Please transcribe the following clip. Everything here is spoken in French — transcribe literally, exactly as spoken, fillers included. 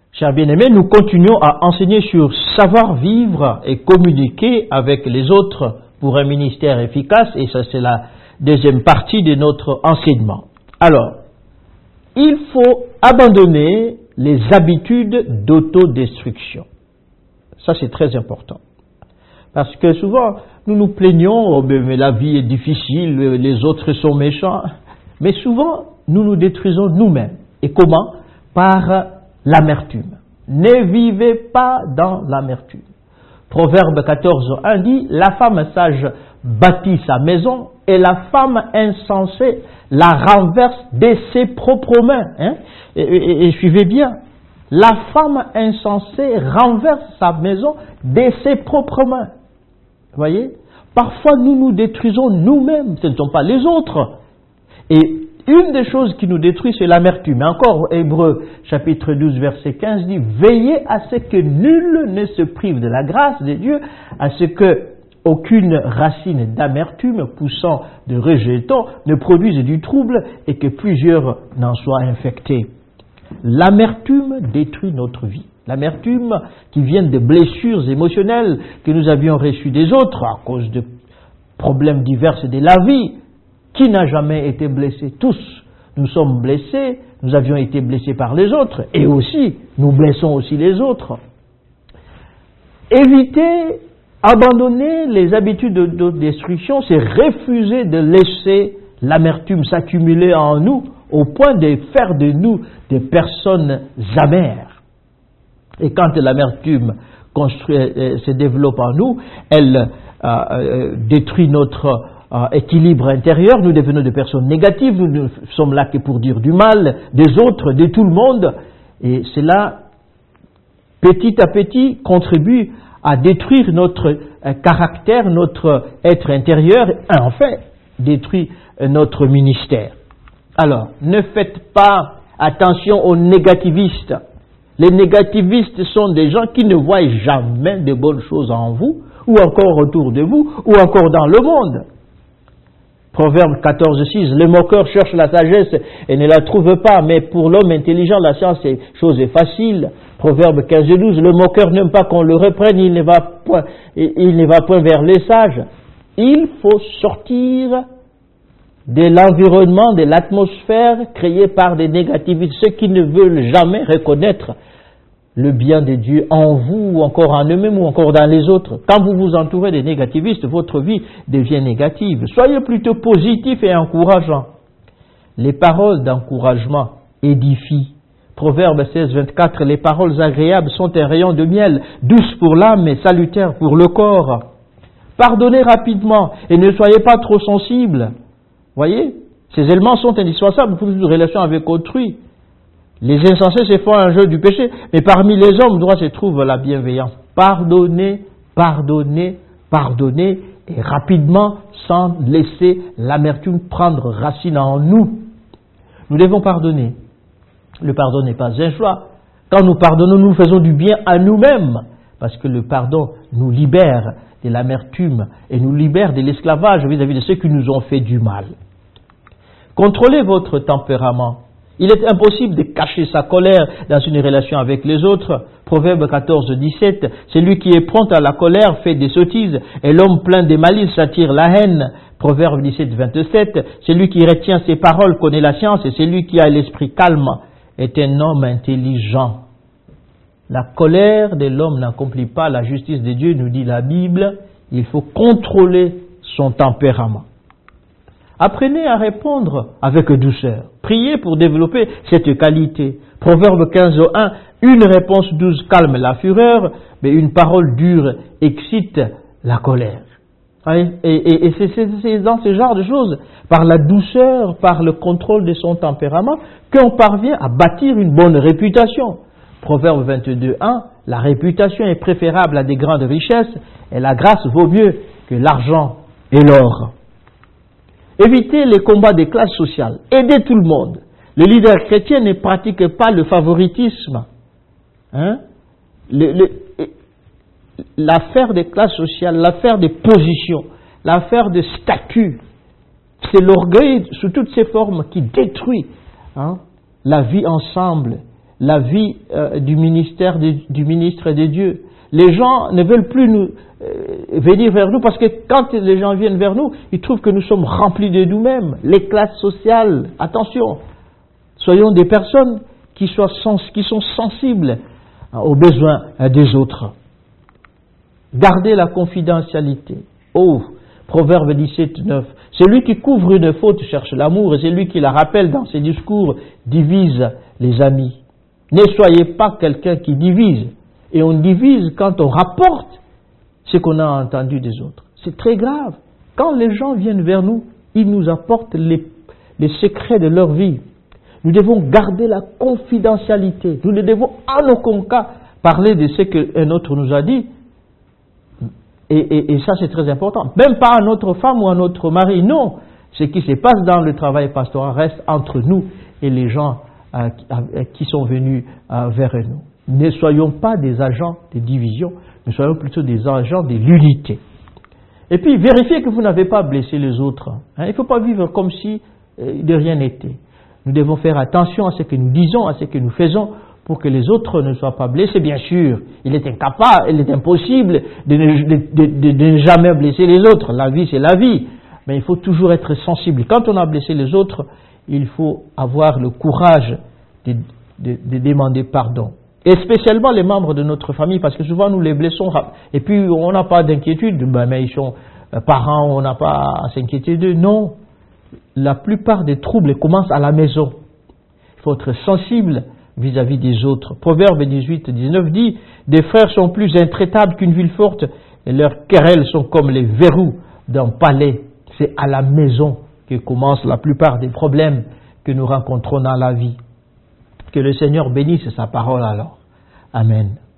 Chers bien-aimés, nous continuons à enseigner sur savoir vivre et communiquer avec les autres pour un ministère efficace, et ça c'est la deuxième partie de notre enseignement. Alors, il faut abandonner les habitudes d'autodestruction. Ça c'est très important. Parce que souvent, nous nous plaignons, oh, mais la vie est difficile, les autres sont méchants. Mais souvent, nous nous détruisons nous-mêmes. Et comment? Par l'amertume. Ne vivez pas dans l'amertume. Proverbe quatorze, un dit, la femme sage bâtit sa maison et la femme insensée la renverse de ses propres mains. Hein? Et, et, et suivez bien, la femme insensée renverse sa maison de ses propres mains. Vous voyez? Parfois nous nous détruisons nous-mêmes, ce ne sont pas les autres. Et une des choses qui nous détruit, c'est l'amertume. Encore, Hébreux, chapitre douze, verset quinze, dit « Veillez à ce que nul ne se prive de la grâce de Dieu, à ce que aucune racine d'amertume poussant de rejetons ne produise du trouble et que plusieurs n'en soient infectés. » L'amertume détruit notre vie. L'amertume qui vient de blessures émotionnelles que nous avions reçues des autres à cause de problèmes divers de la vie. Qui n'a jamais été blessé? Tous. Nous sommes blessés, nous avions été blessés par les autres, et aussi, nous blessons aussi les autres. Éviter, abandonner les habitudes de, de destruction, c'est refuser de laisser l'amertume s'accumuler en nous, au point de faire de nous des personnes amères. Et quand l'amertume construit, euh, se développe en nous, elle euh, euh, détruit notre Euh, équilibre intérieur, nous devenons des personnes négatives, nous ne sommes là que pour dire du mal des autres, de tout le monde, et cela, petit à petit, contribue à détruire notre euh, caractère, notre être intérieur, et en fait, détruit euh, notre ministère. Alors, ne faites pas attention aux négativistes. Les négativistes sont des gens qui ne voient jamais de bonnes choses en vous, ou encore autour de vous, ou encore dans le monde. Proverbe quatorze, six, le moqueur cherche la sagesse et ne la trouve pas, mais pour l'homme intelligent, la science est chose est facile. Proverbe quinze, douze, le moqueur n'aime pas qu'on le reprenne, il ne va point, il ne va point vers les sages. Il faut sortir de l'environnement, de l'atmosphère créée par des négativistes, ceux qui ne veulent jamais reconnaître le bien de Dieu en vous, ou encore en eux-mêmes, ou encore dans les autres. Quand vous vous entourez des négativistes, votre vie devient négative. Soyez plutôt positif et encourageant. Les paroles d'encouragement édifient. Proverbe seize, vingt-quatre, les paroles agréables sont un rayon de miel, douces pour l'âme et salutaires pour le corps. Pardonnez rapidement et ne soyez pas trop sensibles. Voyez, ces éléments sont indispensables pour une relation avec autrui. Les insensés se font un jeu du péché, mais parmi les hommes droits se trouve la bienveillance. Pardonnez, pardonnez, pardonnez, et rapidement, sans laisser l'amertume prendre racine en nous. Nous devons pardonner. Le pardon n'est pas un choix. Quand nous pardonnons, nous faisons du bien à nous-mêmes, parce que le pardon nous libère de l'amertume et nous libère de l'esclavage vis-à-vis de ceux qui nous ont fait du mal. Contrôlez votre tempérament. Il est impossible de cacher sa colère dans une relation avec les autres. Proverbe quatorze, dix-sept, celui qui est prompt à la colère fait des sottises, et l'homme plein de malice s'attire la haine. Proverbe dix-sept, vingt-sept, celui qui retient ses paroles connaît la science, et celui qui a l'esprit calme est un homme intelligent. La colère de l'homme n'accomplit pas la justice de Dieu, nous dit la Bible. Il faut contrôler son tempérament. Apprenez à répondre avec douceur. Priez pour développer cette qualité. Proverbe quinze, un, une réponse douce calme la fureur, mais une parole dure excite la colère. Et, et, et c'est, c'est dans ce genre de choses, par la douceur, par le contrôle de son tempérament, qu'on parvient à bâtir une bonne réputation. Proverbe vingt-deux, un, la réputation est préférable à des grandes richesses, et la grâce vaut mieux que l'argent et l'or. Évitez les combats des classes sociales. Aidez tout le monde. Le leader chrétien ne pratique pas le favoritisme. Hein? Le, le, l'affaire des classes sociales, l'affaire des positions, l'affaire des statuts, c'est l'orgueil sous toutes ses formes qui détruit hein, la vie ensemble la vie euh, du ministère de, du ministre de Dieu. Les gens ne veulent plus nous, euh, venir vers nous parce que quand les gens viennent vers nous, ils trouvent que nous sommes remplis de nous-mêmes. Les classes sociales, attention, soyons des personnes qui, soient sens, qui sont sensibles aux besoins des autres. Gardez la confidentialité. Oh, Proverbe dix-sept, neuf. Celui qui couvre une faute cherche l'amour et celui qui la rappelle dans ses discours divise les amis. Ne soyez pas quelqu'un qui divise. Et on divise quand on rapporte ce qu'on a entendu des autres. C'est très grave. Quand les gens viennent vers nous, ils nous apportent les, les secrets de leur vie. Nous devons garder la confidentialité. Nous ne devons en aucun cas parler de ce qu'un autre nous a dit. Et, et, et ça, c'est très important. Même pas à notre femme ou à notre mari. Non. Ce qui se passe dans le travail pastoral reste entre nous et les gens euh, qui sont venus euh, vers nous. Ne soyons pas des agents de division, mais soyons plutôt des agents de l'unité. Et puis, vérifiez que vous n'avez pas blessé les autres. Hein, il ne faut pas vivre comme si euh, de rien n'était. Nous devons faire attention à ce que nous disons, à ce que nous faisons, pour que les autres ne soient pas blessés. Bien sûr, il est incapable, il est impossible de ne, de, de, de, de ne jamais blesser les autres. La vie, c'est la vie. Mais il faut toujours être sensible. Quand on a blessé les autres, il faut avoir le courage de, de, de demander pardon. Et spécialement les membres de notre famille, parce que souvent nous les blessons, et puis on n'a pas d'inquiétude, ben, mais ils sont parents, on n'a pas à s'inquiéter d'eux. Non, la plupart des troubles commencent à la maison. Il faut être sensible vis-à-vis des autres. Proverbe dix-huit, dix-neuf dit, des frères sont plus intraitables qu'une ville forte, et leurs querelles sont comme les verrous d'un palais. C'est à la maison que commencent la plupart des problèmes que nous rencontrons dans la vie. Que le Seigneur bénisse sa parole alors. Amen.